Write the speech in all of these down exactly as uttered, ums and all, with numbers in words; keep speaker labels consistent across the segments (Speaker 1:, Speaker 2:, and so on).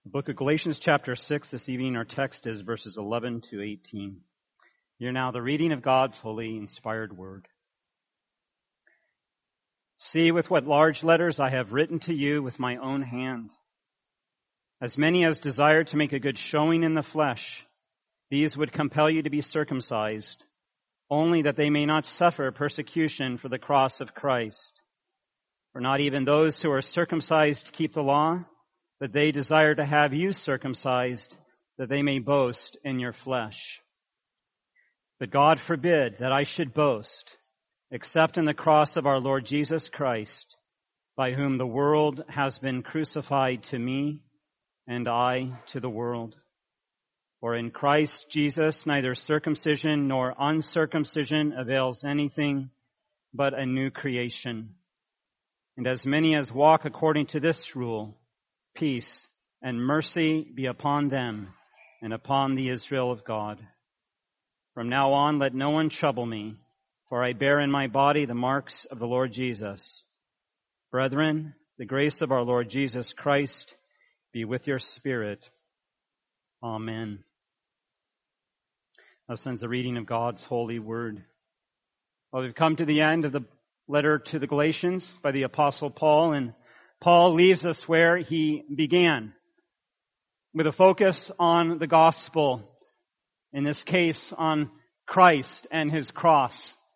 Speaker 1: The book of Galatians chapter six, this evening our text is verses eleven to eighteen. Hear now the reading of God's holy, inspired word. See with what large letters I have written to you with my own hand. As many as desire to make a good showing in the flesh, these would compel you to be circumcised, only that they may not suffer persecution for the cross of Christ. For not even those who are circumcised keep the law, but they desire to have you circumcised, that they may boast in your flesh. But God forbid that I should boast, except in the cross of our Lord Jesus Christ, by whom the world has been crucified to me, and I to the world. For in Christ Jesus neither circumcision nor uncircumcision avails anything, but a new creation. And as many as walk according to this rule, peace and mercy be upon them and upon the Israel of God. From now on, let no one trouble me, for I bear in my body the marks of the Lord Jesus. Brethren, the grace of our Lord Jesus Christ be with your spirit. Amen. Thus ends the reading of God's holy word. Well, we've come to the end of the letter to the Galatians by the Apostle Paul, and Paul leaves us where he began, with a focus on the gospel, in this case on Christ and his cross.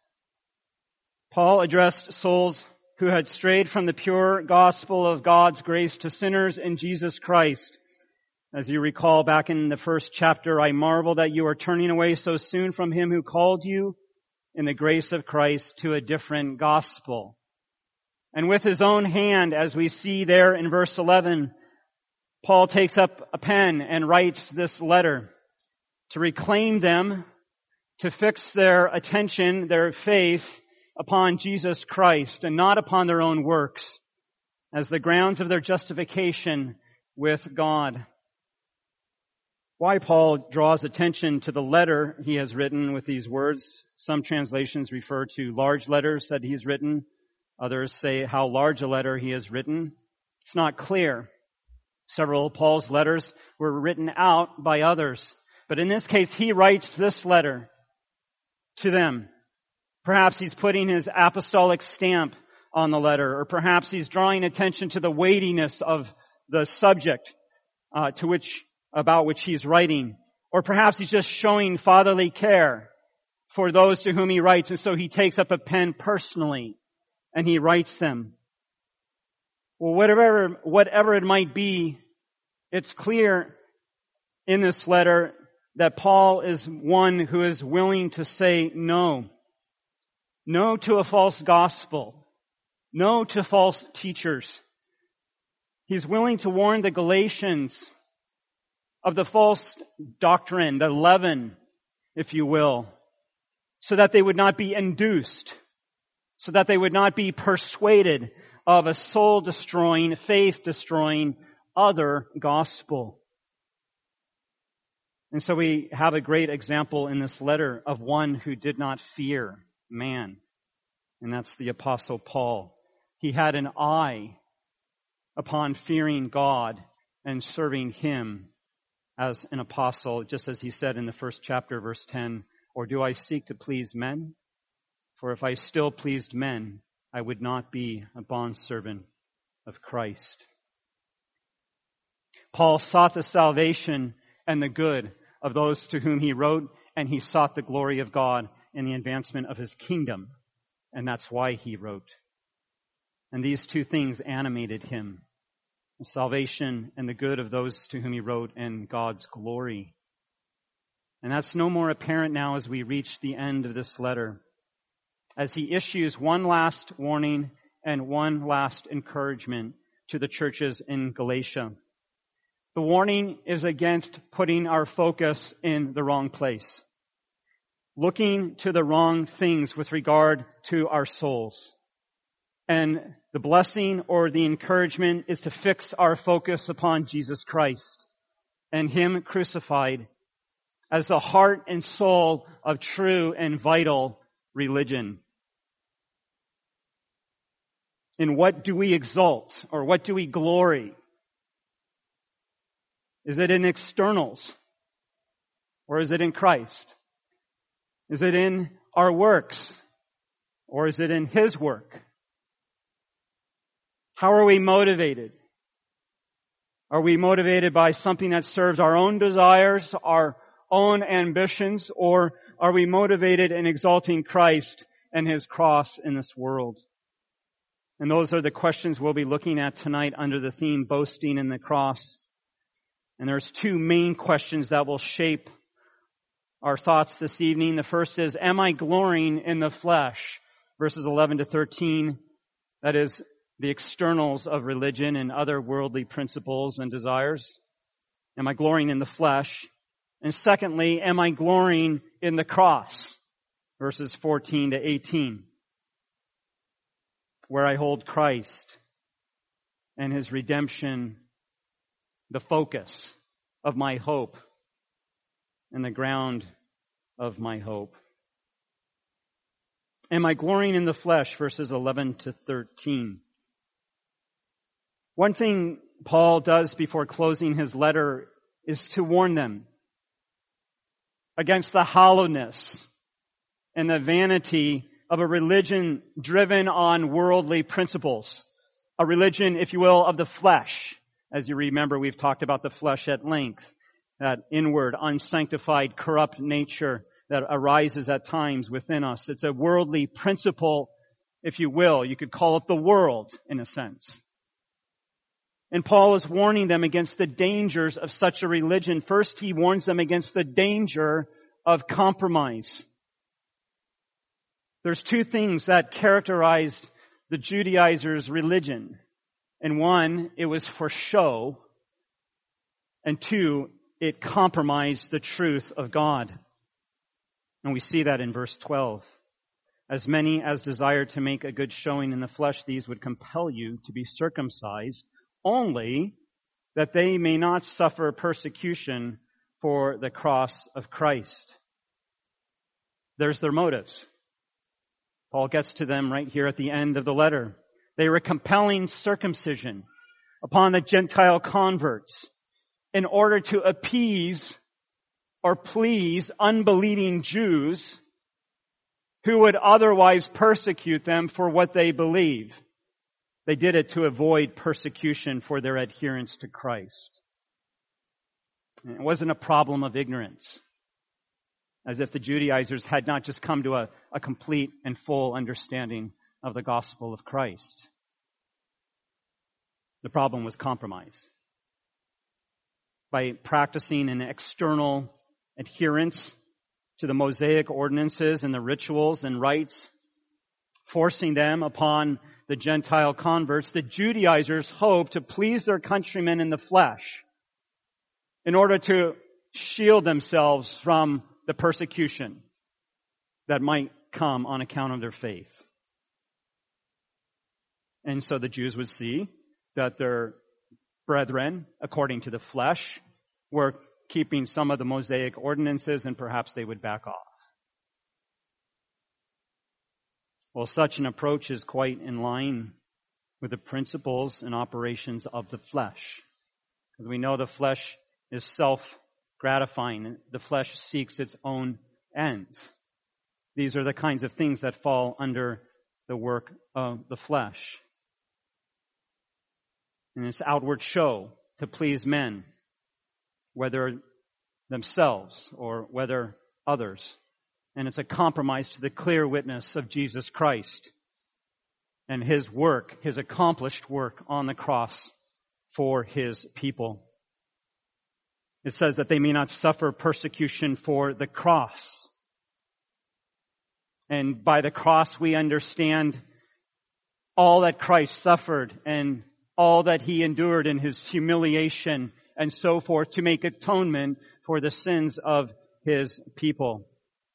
Speaker 1: Paul addressed souls who had strayed from the pure gospel of God's grace to sinners in Jesus Christ. As you recall back in the first chapter, I marvel that you are turning away so soon from him who called you in the grace of Christ to a different gospel. And with his own hand, as we see there in verse eleven, Paul takes up a pen and writes this letter to reclaim them, to fix their attention, their faith upon Jesus Christ and not upon their own works as the grounds of their justification with God. Why Paul draws attention to the letter he has written with these words. Some translations refer to large letters that he's written. Others say how large a letter he has written. It's not clear. Several of Paul's letters were written out by others. But in this case, he writes this letter to them. Perhaps he's putting his apostolic stamp on the letter, or perhaps he's drawing attention to the weightiness of the subject uh, to which about which he's writing. Or perhaps he's just showing fatherly care for those to whom he writes, and so he takes up a pen personally and he writes them. Well, whatever, whatever it might be, it's clear in this letter that Paul is one who is willing to say no. No to a false gospel. No to false teachers. He's willing to warn the Galatians of the false doctrine, the leaven, if you will, so that they would not be induced, so that they would not be persuaded of a soul-destroying, faith-destroying other gospel. And so we have a great example in this letter of one who did not fear man, and that's the Apostle Paul. He had an eye upon fearing God and serving Him as an apostle, just as he said in the first chapter, verse ten, or do I seek to please men? For if I still pleased men, I would not be a bondservant of Christ. Paul sought the salvation and the good of those to whom he wrote, and he sought the glory of God in the advancement of his kingdom. And that's why he wrote. And these two things animated him. The salvation and the good of those to whom he wrote, and God's glory. And that's no more apparent now as we reach the end of this letter, as he issues one last warning and one last encouragement to the churches in Galatia. The warning is against putting our focus in the wrong place, looking to the wrong things with regard to our souls. And the blessing or the encouragement is to fix our focus upon Jesus Christ and Him crucified as the heart and soul of true and vital religion. In what do we exult, or what do we glory? Is it in externals? Or is it in Christ? Is it in our works? Or is it in His work? How are we motivated? Are we motivated by something that serves our own desires, our own ambitions, or are we motivated in exalting Christ and His cross in this world? And those are the questions we'll be looking at tonight under the theme, Boasting in the Cross. And there's two main questions that will shape our thoughts this evening. The first is, am I glorying in the flesh? Verses eleven to thirteen, that is the externals of religion and other worldly principles and desires. Am I glorying in the flesh? And secondly, am I glorying in the cross? Verses fourteen to eighteen, where I hold Christ and His redemption the focus of my hope and the ground of my hope. Am I glorying in the flesh? Verses eleven to thirteen. One thing Paul does before closing his letter is to warn them against the hollowness and the vanity of a religion driven on worldly principles. A religion, if you will, of the flesh. As you remember, we've talked about the flesh at length. That inward, unsanctified, corrupt nature that arises at times within us. It's a worldly principle, if you will. You could call it the world, in a sense. And Paul is warning them against the dangers of such a religion. First, he warns them against the danger of compromise. There's two things that characterized the Judaizers' religion. And one, it was for show. And two, it compromised the truth of God. And we see that in verse twelve. As many as desire to make a good showing in the flesh, these would compel you to be circumcised, only that they may not suffer persecution for the cross of Christ. There's their motives. Paul gets to them right here at the end of the letter. They were compelling circumcision upon the Gentile converts in order to appease or please unbelieving Jews who would otherwise persecute them for what they believe. They did it to avoid persecution for their adherence to Christ. It wasn't a problem of ignorance, as if the Judaizers had not just come to a, a complete and full understanding of the gospel of Christ. The problem was compromise. By practicing an external adherence to the Mosaic ordinances and the rituals and rites, forcing them upon the Gentile converts, the Judaizers hoped to please their countrymen in the flesh in order to shield themselves from the persecution that might come on account of their faith. And so the Jews would see that their brethren, according to the flesh, were keeping some of the Mosaic ordinances, and perhaps they would back off. Well, such an approach is quite in line with the principles and operations of the flesh. Because we know the flesh is self-gratifying. The flesh seeks its own ends. These are the kinds of things that fall under the work of the flesh. And this outward show to please men, whether themselves or whether others. And it's a compromise to the clear witness of Jesus Christ and His work, His accomplished work on the cross for His people. It says that they may not suffer persecution for the cross. And by the cross we understand all that Christ suffered and all that He endured in His humiliation and so forth to make atonement for the sins of His people.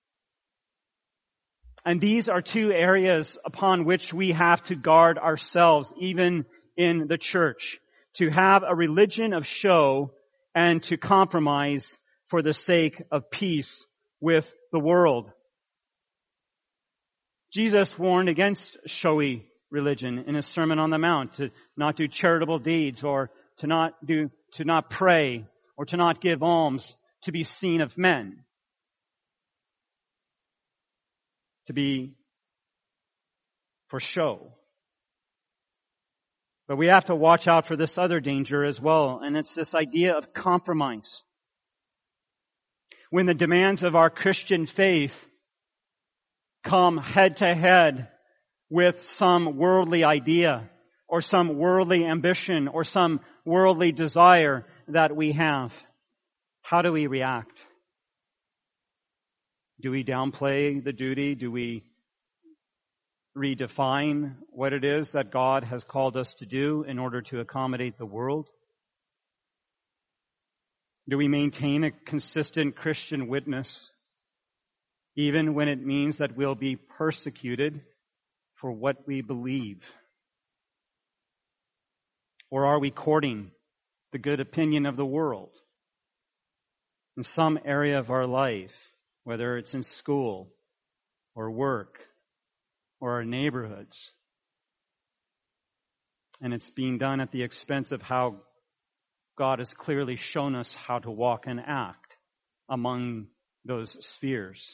Speaker 1: And these are two areas upon which we have to guard ourselves, even in the church. To have a religion of show and to compromise for the sake of peace with the world. Jesus warned against showy religion in His Sermon on the Mount, to not do charitable deeds or to not do, to not pray or to not give alms to be seen of men, to be for show. But we have to watch out for this other danger as well, and it's this idea of compromise. When the demands of our Christian faith come head to head with some worldly idea or some worldly ambition or some worldly desire that we have, how do we react? Do we downplay the duty? Do we redefine what it is that God has called us to do in order to accommodate the world? Do we maintain a consistent Christian witness even when it means that we'll be persecuted for what we believe? Or are we courting the good opinion of the world in some area of our life, whether it's in school or work or our neighborhoods? And it's being done at the expense of how God has clearly shown us how to walk and act among those spheres.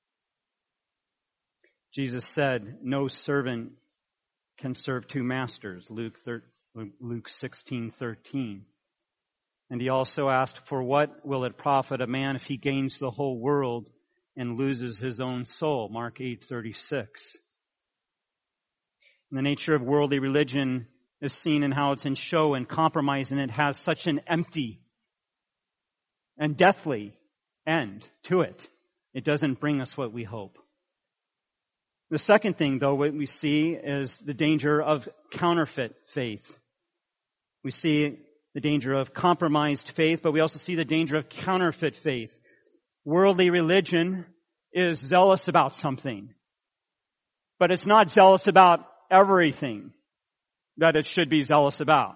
Speaker 1: Jesus said, no servant can serve two masters, Luke sixteen thirteen. And he also asked, for what will it profit a man if he gains the whole world and loses his own soul? Mark eight thirty-six. And the nature of worldly religion is seen in how it's in show and compromise, and it has such an empty and deathly end to it. It doesn't bring us what we hope. The second thing, though, what we see is the danger of counterfeit faith. We see the danger of compromised faith, but we also see the danger of counterfeit faith. Worldly religion is zealous about something, but it's not zealous about everything that it should be zealous about.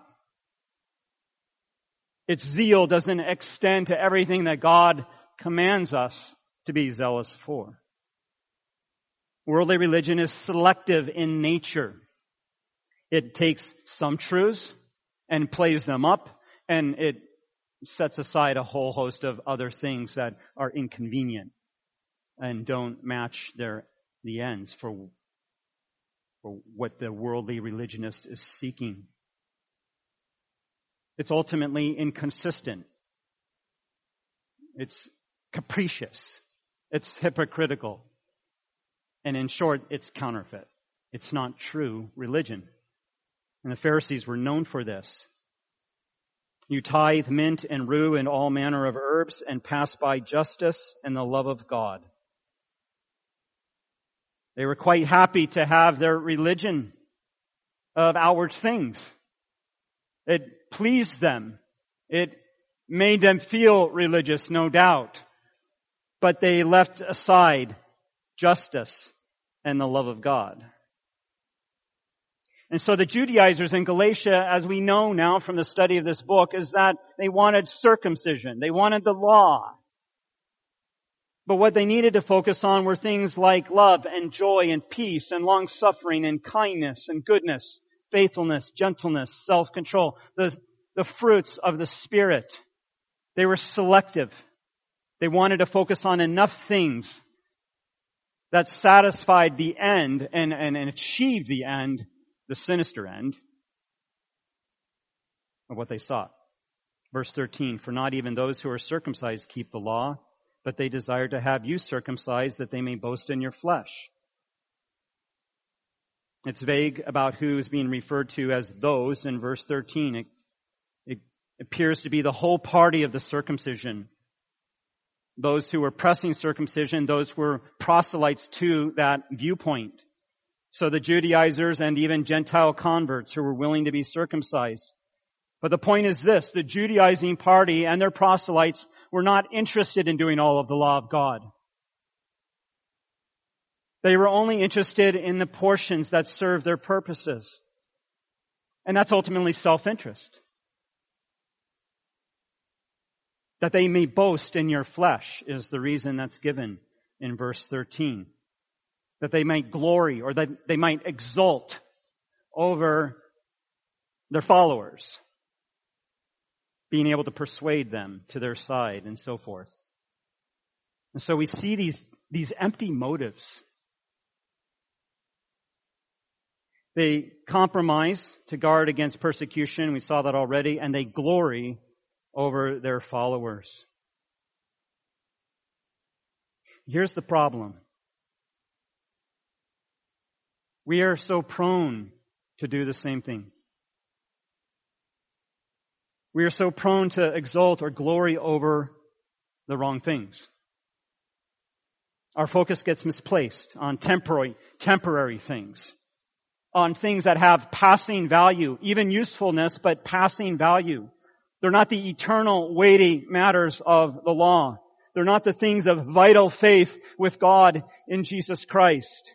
Speaker 1: Its zeal doesn't extend to everything that God commands us to be zealous for. Worldly religion is selective in nature. It takes some truths and plays them up, and it sets aside a whole host of other things that are inconvenient and don't match their the ends for, for what the worldly religionist is seeking. It's ultimately inconsistent. It's capricious. It's hypocritical. And in short, it's counterfeit. It's not true religion. And the Pharisees were known for this. You tithe mint and rue and all manner of herbs and pass by justice and the love of God. They were quite happy to have their religion of outward things. It pleased them. It made them feel religious, no doubt. But they left aside justice and the love of God. And so the Judaizers in Galatia, as we know now from the study of this book, is that they wanted circumcision. They wanted the law. But what they needed to focus on were things like love and joy and peace and long-suffering and kindness and goodness, faithfulness, gentleness, self-control, the, the fruits of the Spirit. They were selective. They wanted to focus on enough things that satisfied the end and, and, and achieved the end, the sinister end of what they sought. Verse thirteen, for not even those who are circumcised keep the law, but they desire to have you circumcised that they may boast in your flesh. It's vague about who is being referred to as those in verse thirteen. It, it appears to be the whole party of the circumcision. Those who were pressing circumcision, those who were proselytes to that viewpoint. So the Judaizers and even Gentile converts who were willing to be circumcised. But the point is this, the Judaizing party and their proselytes were not interested in doing all of the law of God. They were only interested in the portions that serve their purposes. And that's ultimately self-interest. That they may boast in your flesh is the reason that's given in verse thirteen. That they might glory or that they might exult over their followers. being able to persuade them to their side, and so forth. And so we see these, these empty motives. They compromise to guard against persecution. We saw that already. And they glory over their followers. Here's the problem. We are so prone to do the same thing. We are so prone to exalt or glory over the wrong things. Our focus gets misplaced on temporary, temporary things, on things that have passing value, even usefulness, but passing value. They're not the eternal, weighty matters of the law. They're not the things of vital faith with God in Jesus Christ.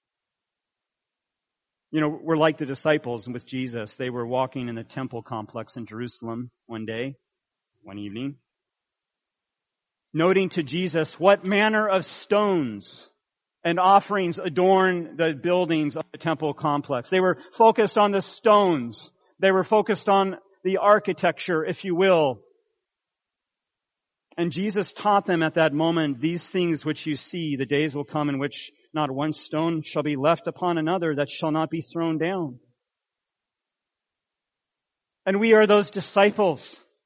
Speaker 1: You know, we're like the disciples with Jesus. They were walking in the temple complex in Jerusalem one day, one evening, noting to Jesus what manner of stones and offerings adorn the buildings of the temple complex. They were focused on the stones. They were focused on the architecture, if you will. And Jesus taught them at that moment, these things which you see, the days will come in which not one stone shall be left upon another that shall not be thrown down. And we are those disciples.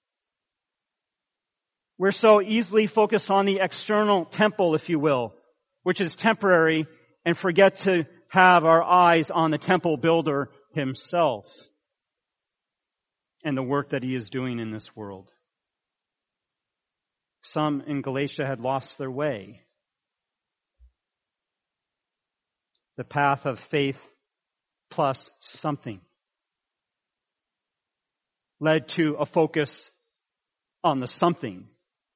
Speaker 1: We're so easily focused on the external temple, if you will, which is temporary, and forget to have our eyes on the temple builder himself and the work that he is doing in this world. Some in Galatia had lost their way. The path of faith plus something led to a focus on the something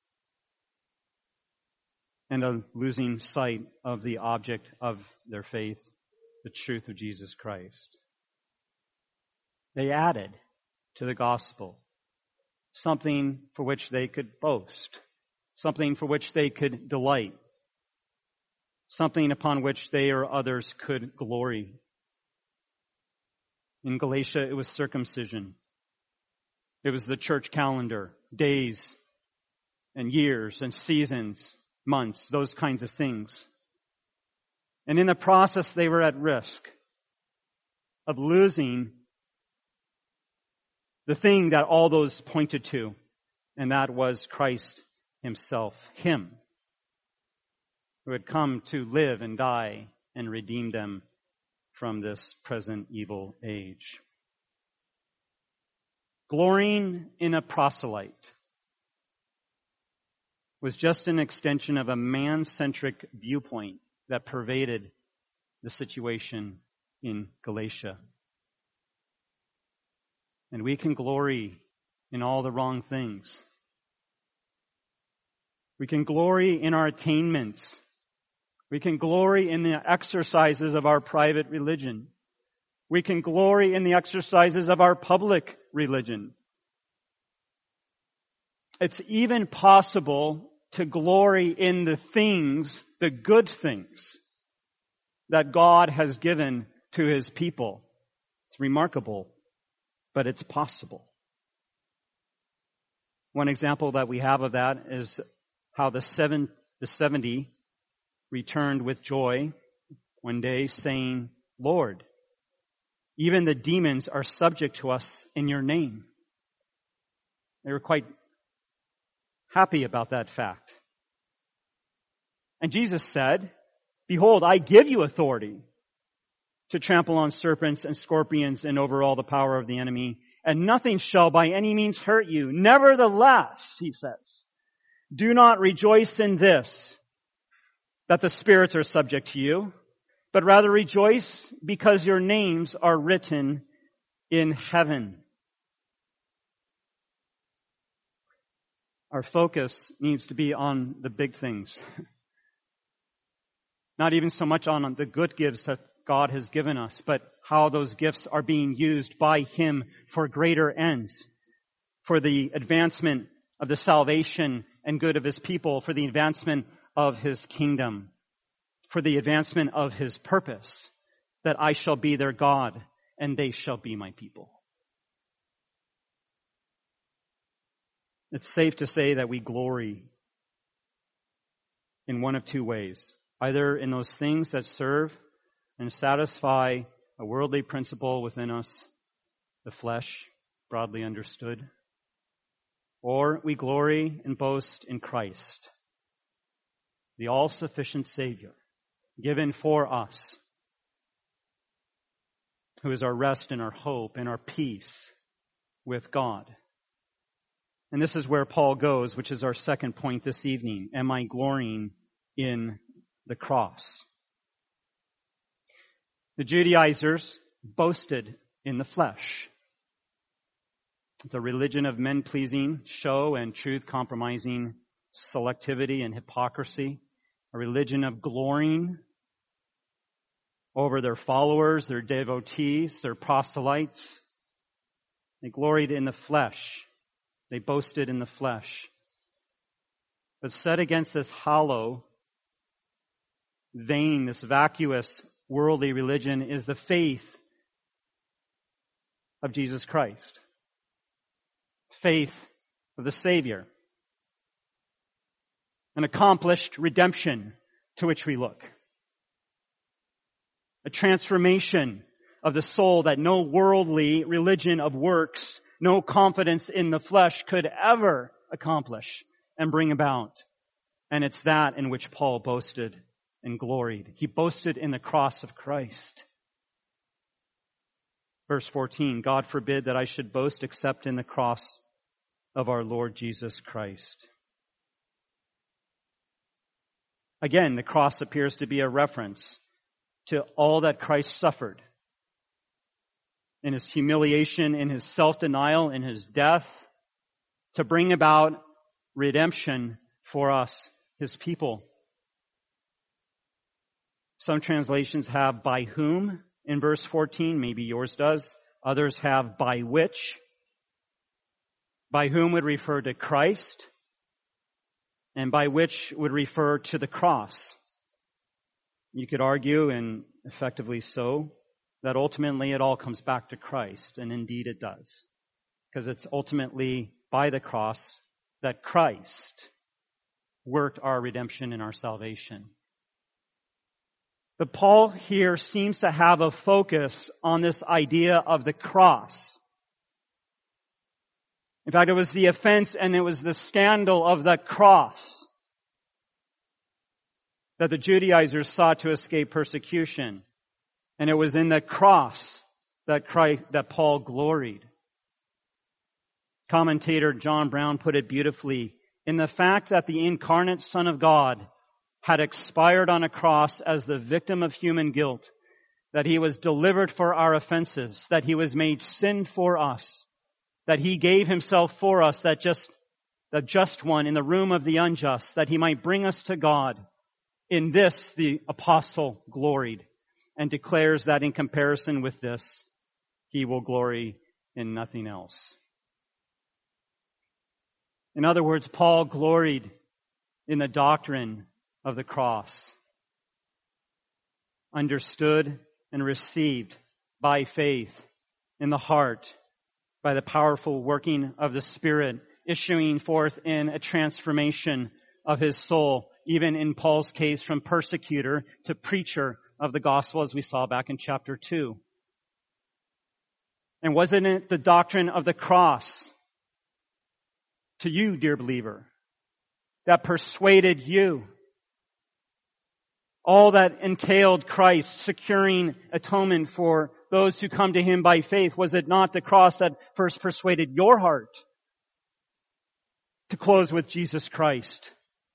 Speaker 1: and a losing sight of the object of their faith, the truth of Jesus Christ. They added to the gospel something for which they could boast, something for which they could delight, something upon which they or others could glory. In Galatia, it was circumcision. It was the church calendar, days and years and seasons, months, those kinds of things. And in the process, they were at risk of losing the thing that all those pointed to, and that was Christ himself, him, who had come to live and die and redeem them from this present evil age. Glorying in a proselyte was just an extension of a man-centric viewpoint that pervaded the situation in Galatia. And we can glory in all the wrong things. We can glory in our attainments. We can glory in the exercises of our private religion. We can glory in the exercises of our public religion. It's even possible to glory in the things, the good things, that God has given to His people. It's remarkable, but it's possible. One example that we have of that is how the seven, the seventy returned with joy one day, saying, "Lord, even the demons are subject to us in your name." They were quite happy about that fact. And Jesus said, "Behold, I give you authority to trample on serpents and scorpions and over all the power of the enemy, and nothing shall by any means hurt you. Nevertheless," he says, "do not rejoice in this, that the spirits are subject to you, but rather rejoice because your names are written in heaven." Our focus needs to be on the big things. Not even so much on the good gifts that God has given us, but how those gifts are being used by Him for greater ends, for the advancement of the salvation and good of His people, for the advancement of His kingdom, for the advancement of His purpose, that I shall be their God and they shall be my people. It's safe to say that we glory in one of two ways. Either in those things that serve and satisfy a worldly principle within us, the flesh, broadly understood, or we glory and boast in Christ, the all-sufficient Savior, given for us, who is our rest and our hope and our peace with God. And this is where Paul goes, which is our second point this evening. Am I glorying in the cross? The Judaizers boasted in the flesh. It's a religion of men-pleasing, show and truth-compromising selectivity and hypocrisy. A religion of glorying over their followers, their devotees, their proselytes. They gloried in the flesh. They boasted in the flesh. But set against this hollow, vain, this vacuous, worldly religion is the faith of Jesus Christ. Faith of the Savior. An accomplished redemption to which we look. A transformation of the soul that no worldly religion of works, no confidence in the flesh could ever accomplish and bring about. And it's that in which Paul boasted and gloried. He boasted in the cross of Christ. Verse fourteen, God forbid that I should boast except in the cross of our Lord Jesus Christ. Again, the cross appears to be a reference to all that Christ suffered in his humiliation, in his self-denial, in his death, to bring about redemption for us, his people. Some translations have by whom in verse fourteen, maybe yours does. Others have by which. By whom would refer to Christ, and by which would refer to the cross. You could argue, and effectively so, that ultimately it all comes back to Christ, and indeed it does. Because it's ultimately by the cross that Christ worked our redemption and our salvation. But Paul here seems to have a focus on this idea of the cross. In fact, it was the offense and it was the scandal of the cross that the Judaizers sought to escape persecution. And it was in the cross that Christ, that Paul gloried. Commentator John Brown put it beautifully, in the fact that the incarnate Son of God had expired on a cross as the victim of human guilt, that he was delivered for our offenses, that he was made sin for us, that he gave himself for us, that just the just one in the room of the unjust, that he might bring us to God. In this, the apostle gloried and declares that in comparison with this, he will glory in nothing else. In other words, Paul gloried in the doctrine of the cross, understood and received by faith in the heart, by the powerful working of the Spirit, issuing forth in a transformation of his soul, even in Paul's case from persecutor to preacher of the gospel, as we saw back in chapter two. And wasn't it the doctrine of the cross to you, dear believer, that persuaded you? All that entailed Christ securing atonement for those who come to him by faith. Was it not the cross that first persuaded your heart to close with Jesus Christ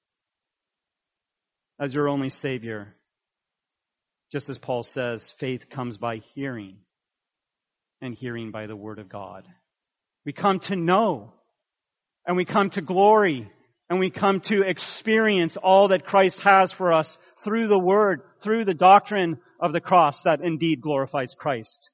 Speaker 1: as your only Savior? Just as Paul says, faith comes by hearing, and hearing by the Word of God. We come to know, and we come to glory, and we come to experience all that Christ has for us through the Word, through the doctrine of the cross that indeed glorifies Christ,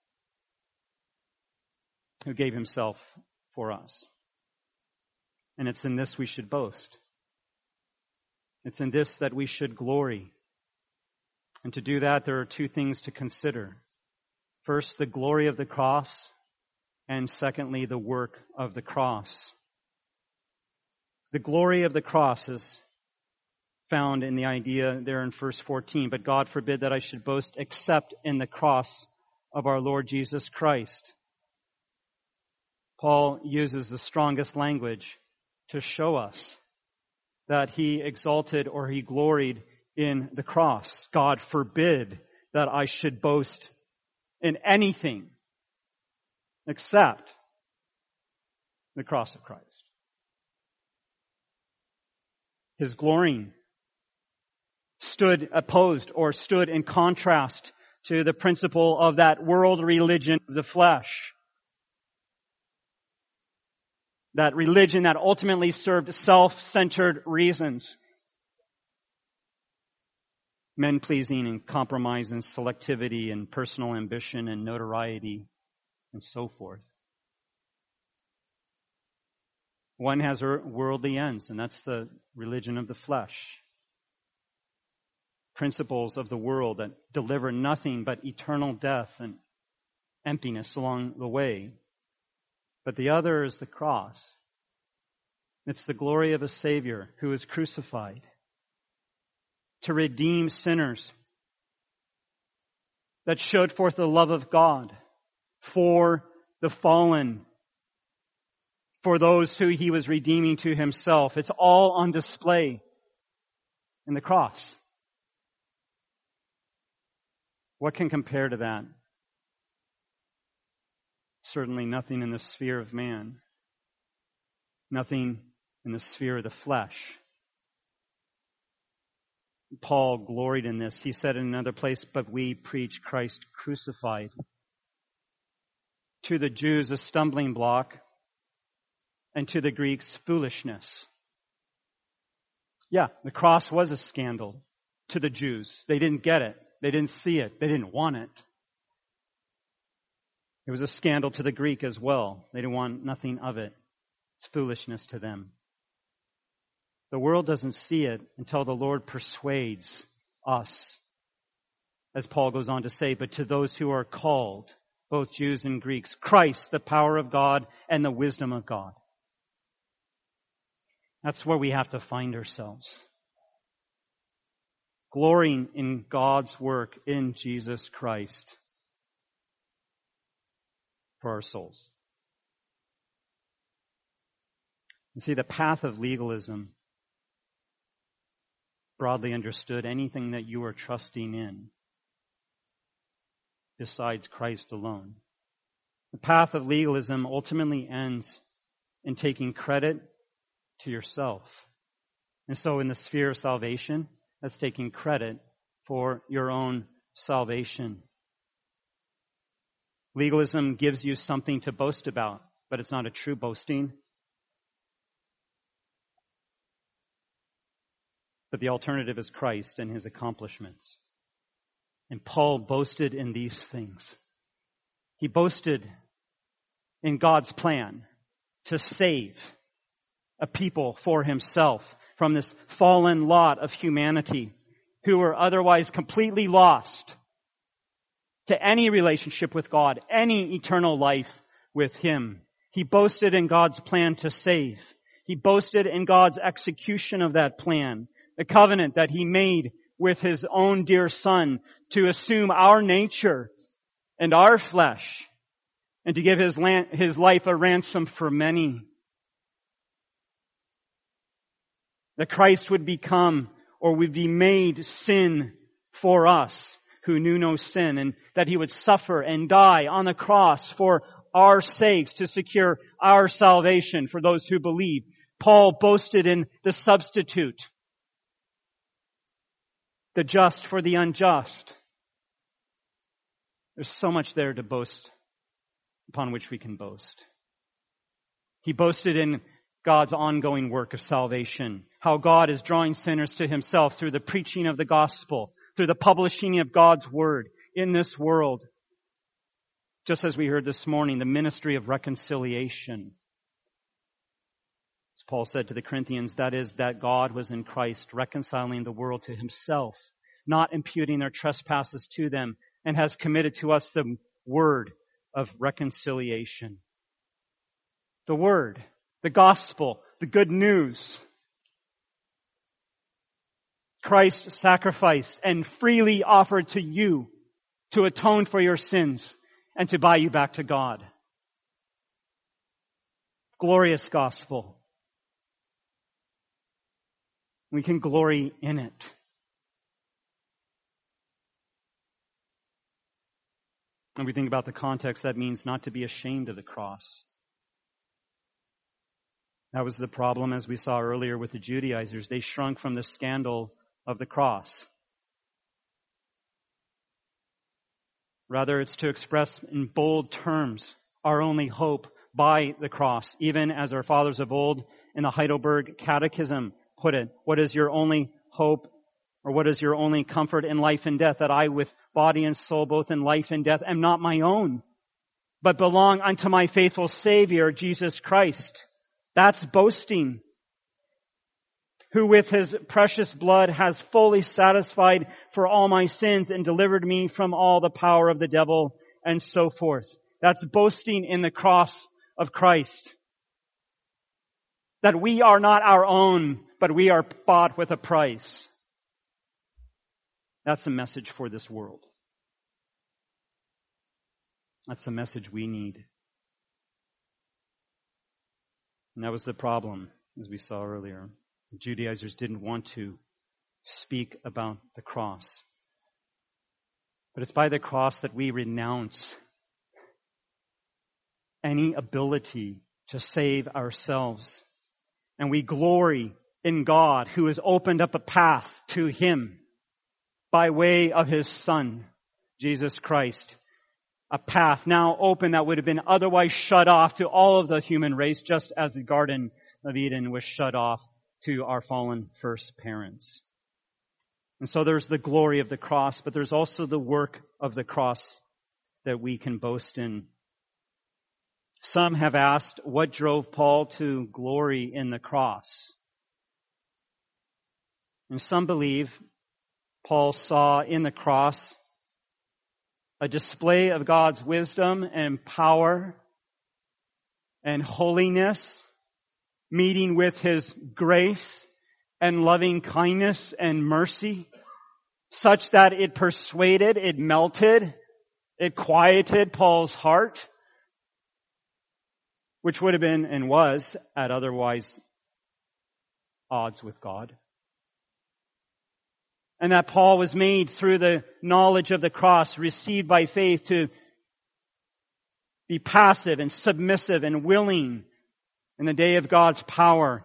Speaker 1: who gave himself for us. And it's in this we should boast. It's in this that we should glory. And to do that, there are two things to consider. First, the glory of the cross, and secondly, the work of the cross. The glory of the cross is found in the idea there in verse fourteen. But God forbid that I should boast except in the cross of our Lord Jesus Christ. Paul uses the strongest language to show us that he exalted or he gloried in the cross. God forbid that I should boast in anything except the cross of Christ. His glorying stood opposed or stood in contrast to the principle of that world religion of the flesh. That religion that ultimately served self-centered reasons. Men-pleasing and compromise and selectivity and personal ambition and notoriety and so forth. One has worldly ends, and that's the religion of the flesh. Principles of the world that deliver nothing but eternal death and emptiness along the way. But the other is the cross. It's the glory of a Savior who is crucified to redeem sinners, that showed forth the love of God for the fallen, for those who he was redeeming to himself. It's all on display in the cross. What can compare to that? Certainly nothing in the sphere of man. Nothing in the sphere of the flesh. Paul gloried in this. He said in another place, but we preach Christ crucified. To the Jews, a stumbling block, and to the Greeks, foolishness. Yeah, the cross was a scandal to the Jews. They didn't get it. They didn't see it. They didn't want it. It was a scandal to the Greek as well. They didn't want nothing of it. It's foolishness to them. The world doesn't see it until the Lord persuades us, as Paul goes on to say, but to those who are called, both Jews and Greeks, Christ, the power of God and the wisdom of God. That's where we have to find ourselves. Glorying in God's work in Jesus Christ for our souls. You see, the path of legalism, broadly understood, anything that you are trusting in besides Christ alone. The path of legalism ultimately ends in taking credit to yourself. And so in the sphere of salvation, that's taking credit for your own salvation. Legalism gives you something to boast about, but it's not a true boasting. But the alternative is Christ and his accomplishments. And Paul boasted in these things. He boasted in God's plan to save a people for himself from this fallen lot of humanity who were otherwise completely lost to any relationship with God, any eternal life with him. He boasted in God's plan to save. He boasted in God's execution of that plan. The covenant that he made with his own dear Son to assume our nature and our flesh and to give his, land, his life a ransom for many. That Christ would become or would be made sin for us who knew no sin, and that he would suffer and die on the cross for our sakes to secure our salvation for those who believe. Paul boasted in the substitute, the just for the unjust. There's so much there to boast, upon which we can boast. He boasted in God's ongoing work of salvation, how God is drawing sinners to himself through the preaching of the gospel, through the publishing of God's word in this world. Just as we heard this morning, the ministry of reconciliation. As Paul said to the Corinthians, that is, that God was in Christ reconciling the world to himself, not imputing their trespasses to them, and has committed to us the word of reconciliation. The word, the gospel, the good news. Christ sacrificed and freely offered to you to atone for your sins and to buy you back to God. Glorious gospel. We can glory in it. When we think about the context, that means not to be ashamed of the cross. That was the problem, as we saw earlier, with the Judaizers. They shrunk from the scandal of the cross. Rather, it's to express in bold terms our only hope by the cross, even as our fathers of old in the Heidelberg Catechism put it. What is your only hope, or what is your only comfort in life and death? That I, with body and soul, both in life and death, am not my own, but belong unto my faithful Savior, Jesus Christ. That's boasting. Who with his precious blood has fully satisfied for all my sins and delivered me from all the power of the devil, and so forth. That's boasting in the cross of Christ. That we are not our own, but we are bought with a price. That's a message for this world. That's the message we need. And that was the problem, as we saw earlier. The Judaizers didn't want to speak about the cross. But it's by the cross that we renounce any ability to save ourselves. And we glory in God, who has opened up a path to Him by way of His Son, Jesus Christ. A path now open that would have been otherwise shut off to all of the human race, just as the Garden of Eden was shut off to our fallen first parents. And so there's the glory of the cross, but there's also the work of the cross that we can boast in. Some have asked, what drove Paul to glory in the cross? And some believe Paul saw in the cross a display of God's wisdom and power and holiness, meeting with His grace and loving kindness and mercy, such that it persuaded, it melted, it quieted Paul's heart, which would have been and was at otherwise odds with God. And that Paul was made through the knowledge of the cross, received by faith, to be passive and submissive and willing in the day of God's power.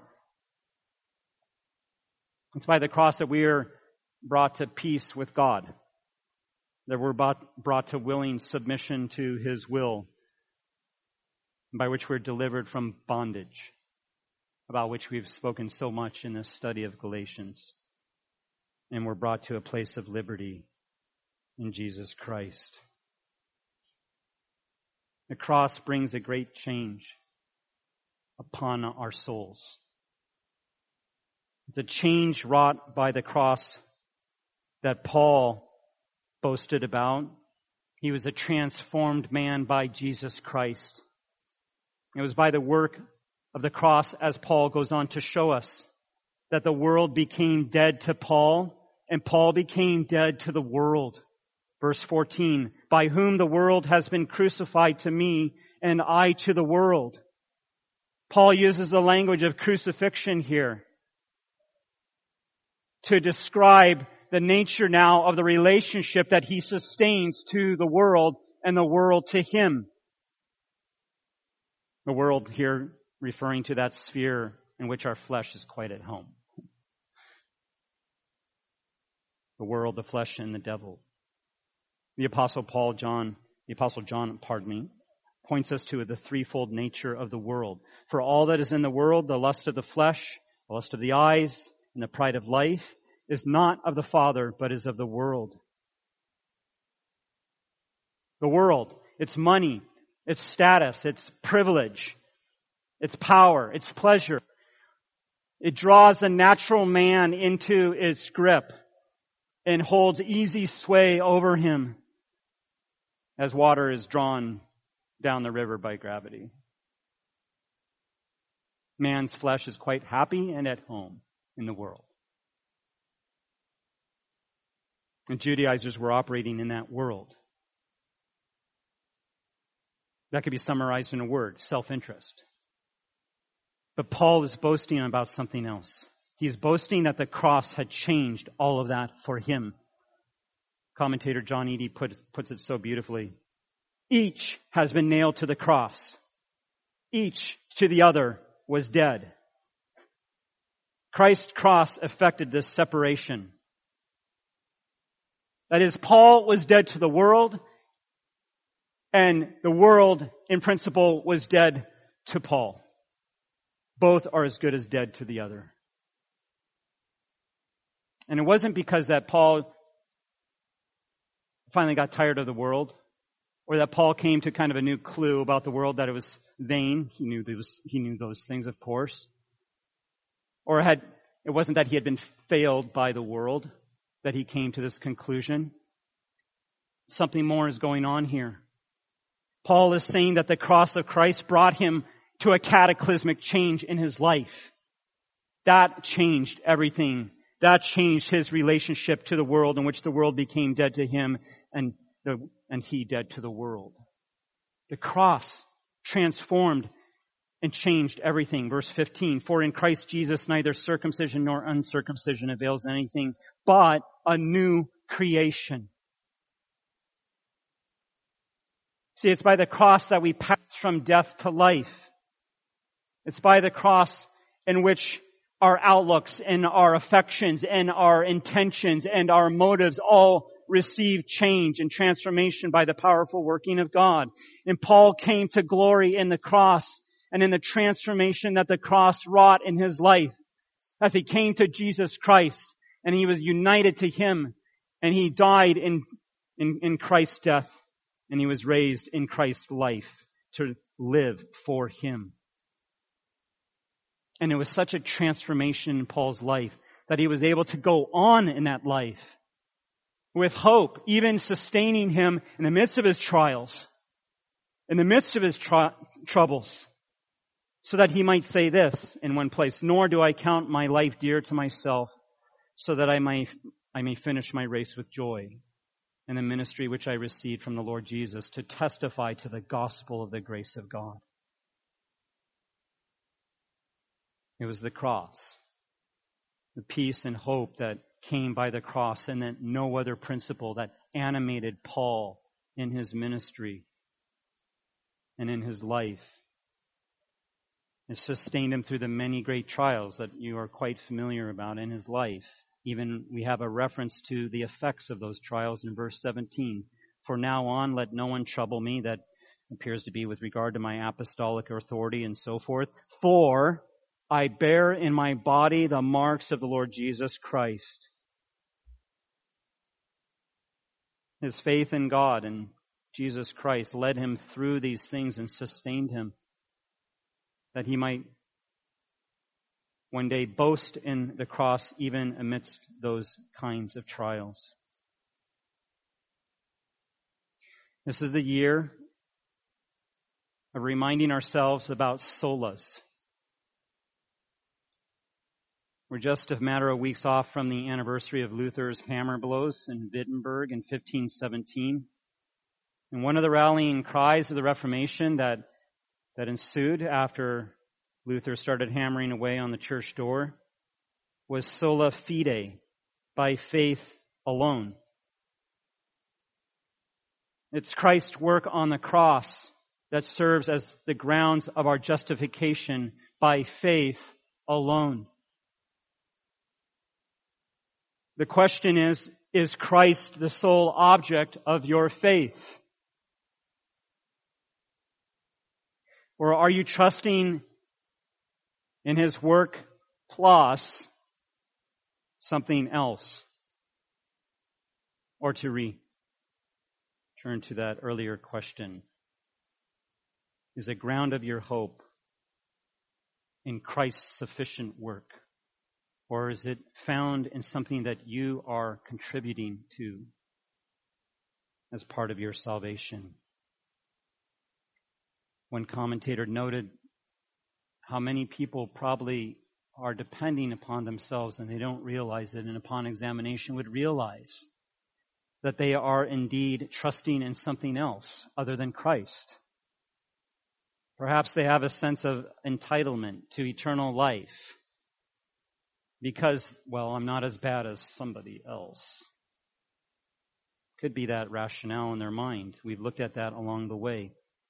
Speaker 1: It's by the cross that we are brought to peace with God, that we're brought to willing submission to His will, by which we're delivered from bondage, about which we've spoken so much in this study of Galatians. And we're brought to a place of liberty in Jesus Christ. The cross brings a great change upon our souls. It's a change wrought by the cross that Paul boasted about. He was a transformed man by Jesus Christ. It was by the work of the cross, as Paul goes on to show us, that the world became dead to Paul, and Paul became dead to the world. Verse fourteen, by whom the world has been crucified to me, and I to the world. Paul uses the language of crucifixion here to describe the nature now of the relationship that he sustains to the world and the world to him. The world here referring to that sphere in which our flesh is quite at home. The world, the flesh, and the devil. The Apostle Paul, John, the Apostle John, pardon me, points us to the threefold nature of the world. For all that is in the world, the lust of the flesh, the lust of the eyes, and the pride of life, is not of the Father, but is of the world. The world, its money, its status, its privilege, its power, its pleasure. It draws the natural man into its grip and holds easy sway over him as water is drawn down the river by gravity. Man's flesh is quite happy and at home in the world. And Judaizers were operating in that world. That could be summarized in a word, self-interest. But Paul is boasting about something else. He's boasting that the cross had changed all of that for him. Commentator John Eadie put, puts it so beautifully. Each has been nailed to the cross. Each to the other was dead. Christ's cross effected this separation. That is, Paul was dead to the world, and the world, in principle, was dead to Paul. Both are as good as dead to the other. And it wasn't because that Paul finally got tired of the world, or that Paul came to kind of a new clue about the world, that it was vain. He knew those, he knew those things, of course. Or had it wasn't that he had been failed by the world that he came to this conclusion. Something more is going on here. Paul is saying that the cross of Christ brought him to a cataclysmic change in his life. That changed everything. That changed his relationship to the world, in which the world became dead to him and the, and he dead to the world. The cross transformed and changed everything. Verse fifteen, for in Christ Jesus neither circumcision nor uncircumcision avails anything, but a new creation. See, it's by the cross that we pass from death to life. It's by the cross in which our outlooks and our affections and our intentions and our motives all receive change and transformation by the powerful working of God. And Paul came to glory in the cross and in the transformation that the cross wrought in his life as he came to Jesus Christ and he was united to him and he died in, in, in Christ's death and he was raised in Christ's life to live for him. And it was such a transformation in Paul's life that he was able to go on in that life with hope, even sustaining him in the midst of his trials, in the midst of his tr- troubles, so that he might say this in one place, nor do I count my life dear to myself, so that I may, I may finish my race with joy in the ministry which I received from the Lord Jesus to testify to the gospel of the grace of God. It was the cross, the peace and hope that came by the cross, and that no other principle that animated Paul in his ministry and in his life. It sustained him through the many great trials that you are quite familiar about in his life. Even we have a reference to the effects of those trials in verse seventeen. For now on, let no one trouble me. That appears to be with regard to my apostolic authority and so forth. For I bear in my body the marks of the Lord Jesus Christ. His faith in God and Jesus Christ led him through these things and sustained him, that he might one day boast in the cross even amidst those kinds of trials. This is the year of reminding ourselves about solas. We're just a matter of weeks off from the anniversary of Luther's hammer blows in Wittenberg in fifteen seventeen. And one of the rallying cries of the Reformation that, that ensued after Luther started hammering away on the church door was sola fide, by faith alone. It's Christ's work on the cross that serves as the grounds of our justification by faith alone. The question is, is Christ the sole object of your faith? Or are you trusting in His work plus something else? Or to return to that earlier question, is the ground of your hope in Christ's sufficient work? Or is it found in something that you are contributing to as part of your salvation? One commentator noted how many people probably are depending upon themselves and they don't realize it, and upon examination would realize that they are indeed trusting in something else other than Christ. Perhaps they have a sense of entitlement to eternal life because, well, I'm not as bad as somebody else. Could be that rationale in their mind. We've looked at that along the way.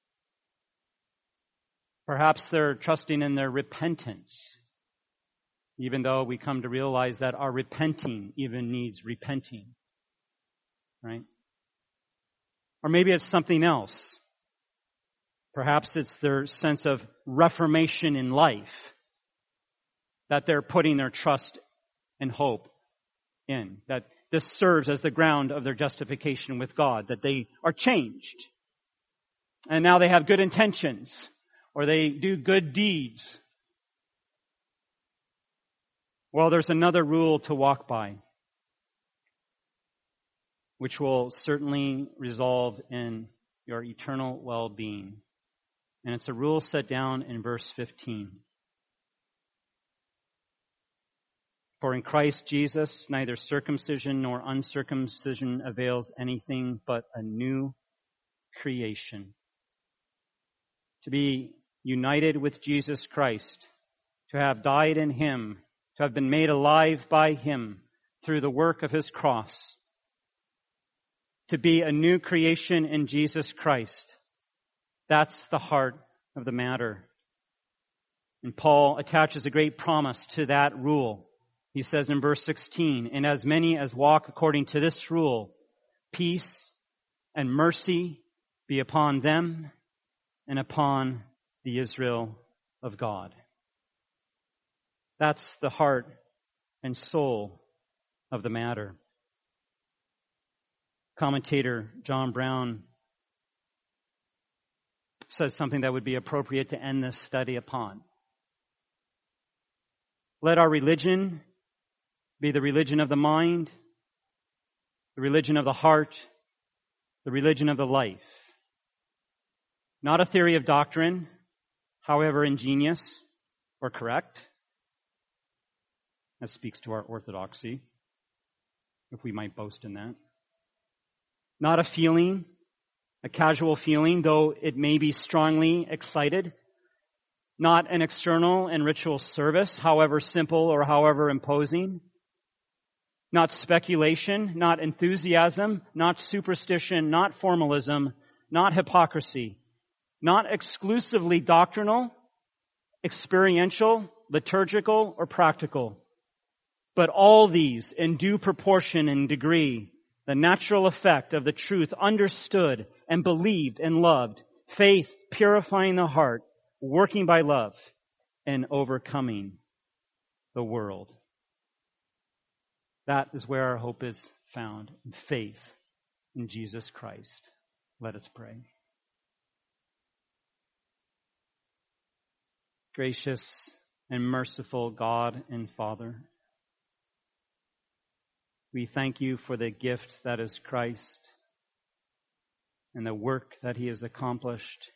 Speaker 1: Perhaps they're trusting in their repentance, even though we come to realize that our repenting even needs repenting, right? Or maybe it's something else. Perhaps it's their sense of reformation in life that they're putting their trust and hope in, that this serves as the ground of their justification with God, that they are changed. And now they have good intentions, or they do good deeds. Well, there's another rule to walk by, which will certainly resolve in your eternal well-being. And it's a rule set down in verse fifteen. For in Christ Jesus, neither circumcision nor uncircumcision avails anything but a new creation. To be united with Jesus Christ, to have died in Him, to have been made alive by Him through the work of His cross, to be a new creation in Jesus Christ. That's the heart of the matter. And Paul attaches a great promise to that rule. He says in verse sixteen, and as many as walk according to this rule, peace and mercy be upon them and upon the Israel of God. That's the heart and soul of the matter. Commentator John Brown says something that would be appropriate to end this study upon. Let our religion be the religion of the mind, the religion of the heart, the religion of the life. Not a theory of doctrine, however ingenious or correct. That speaks to our orthodoxy, if we might boast in that. Not a feeling, a casual feeling, though it may be strongly excited. Not an external and ritual service, however simple or however imposing. Not speculation, not enthusiasm, not superstition, not formalism, not hypocrisy. Not exclusively doctrinal, experiential, liturgical, or practical. But all these in due proportion and degree, the natural effect of the truth understood and believed and loved, faith purifying the heart, working by love, and overcoming the world. That is where our hope is found, in faith in Jesus Christ. Let us pray. Gracious and merciful God and Father, we thank you for the gift that is Christ and the work that He has accomplished.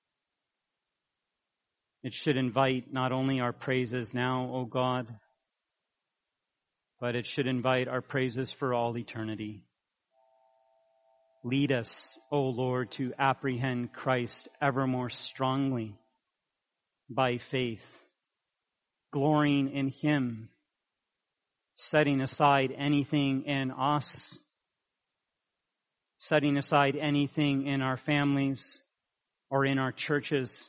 Speaker 1: It should invite not only our praises now, O God, but it should invite our praises for all eternity. Lead us, O Lord, to apprehend Christ ever more strongly by faith, glorying in Him, setting aside anything in us, setting aside anything in our families or in our churches,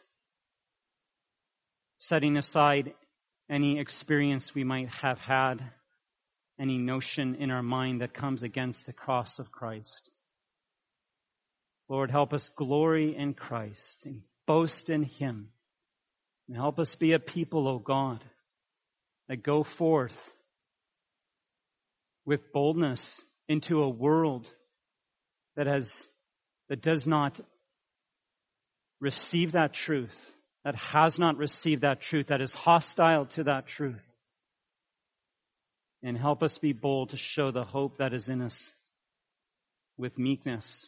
Speaker 1: setting aside any experience we might have had, any notion in our mind that comes against the cross of Christ. Lord, help us glory in Christ and boast in Him. And help us be a people, O God, that go forth with boldness into a world that has that does not receive that truth, that has not received that truth, that is hostile to that truth. And help us be bold to show the hope that is in us with meekness.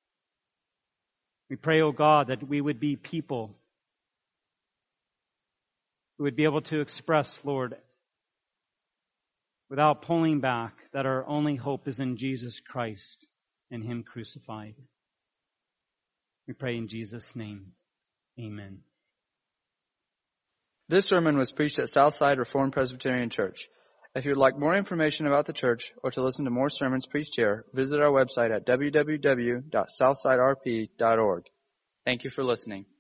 Speaker 1: We pray, O God, that we would be people we would be able to express, Lord, without pulling back, that our only hope is in Jesus Christ and Him crucified. We pray in Jesus' name. Amen.
Speaker 2: This sermon was preached at Southside Reformed Presbyterian Church. If you would like more information about the church or to listen to more sermons preached here, visit our website at w w w dot southside r p dot org. Thank you for listening.